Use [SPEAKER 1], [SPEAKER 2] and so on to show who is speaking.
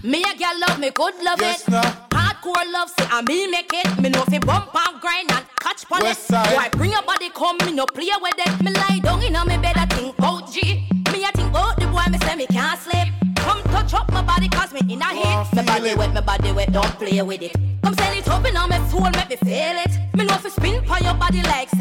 [SPEAKER 1] Me a girl love me, good love
[SPEAKER 2] Yes,
[SPEAKER 1] it.
[SPEAKER 2] no.
[SPEAKER 1] Hardcore love, say I me make it. Me know fi bump and grind and catch pon it.
[SPEAKER 2] West side.
[SPEAKER 1] Boy, bring your body come, me no play with it. Me lie down inna me bed, I think about G. Me a think about the boy, me say me can't sleep. Come touch up my body, cause me in a heat. Me body wet, don't play with it. Come send it up inna me soul, make me feel it. Me know fi spin pon your body like